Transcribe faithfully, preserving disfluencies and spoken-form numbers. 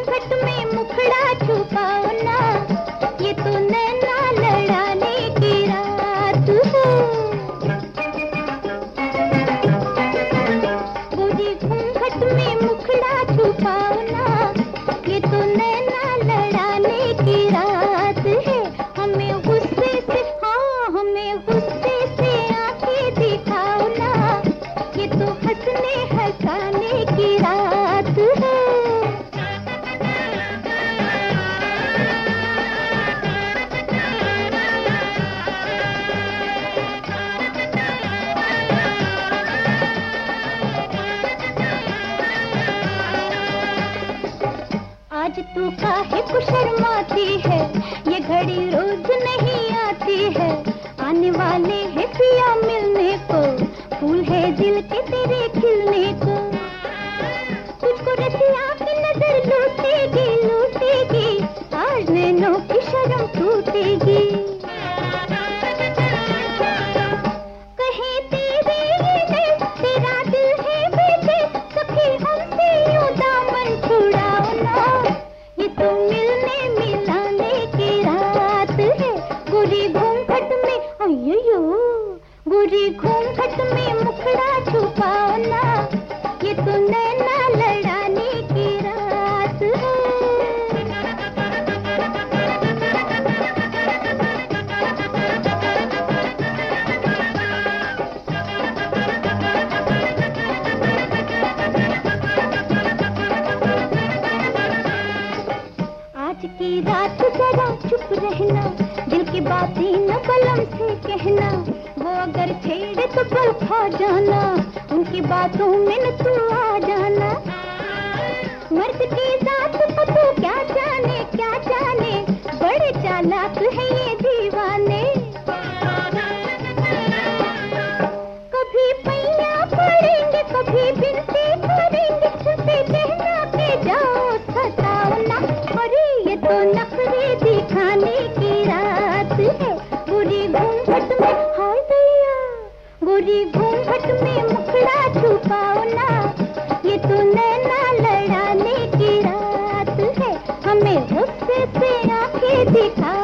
घूंघट में मुखड़ा छुपाओ ना, ये तो नैना लड़ाने की रात है। गोरी घूंघट में मुखड़ा छुपाओ ना, ये तो नैना लड़ाने की रात है। हमें गुस्से से, हाँ हमें गुस्से से आंखें दिखाओ ना, ये तो हंसने हंसाने की रात है। आज तू काहे को शर्माती है, ये घड़ी रोज नहीं आती है। आने वाले हैं पिया मिलने को, फूल है दिल के तेरे खिलने को। तुझको रसिया की नजर लूटेगी लूटेगी, आज नैनों की शर्म टूटेगी। कहीं तेरे ये दिल, तेरा दिल है बेटे, सखी हमसे यूं दामन छुड़ाओ ना, ये तो मिलने मिलाने की रात है। गोरी घूंघट में, अय्यो गोरी घूंघट में मुखड़ा छुपाओ ना, ये तो नैना लड़ाने की रात है। आज की रात जरा चुप रहना, दिल की बातें न बलम से कहना। वो अगर छेड़े तो पल खा जाना, उनकी बातों में न तू आ जाना। मर्द की जात को तू क्या जाने क्या जाने, बड़े चालाक है ये दीवाने। कभी पैया पड़ेंगे कभी बिनती करेंगे, छुपे कहना के जाओ सताओ ना, अरे ये तो नखरे दिखाने की रात है। गोरी घूंघट में, हाय दैया गोरी घूंघट में मुखड़ा छुपाओ ना, ये तो नैना लड़ाने की रात है। हमें गुस्से से आंखें दिखा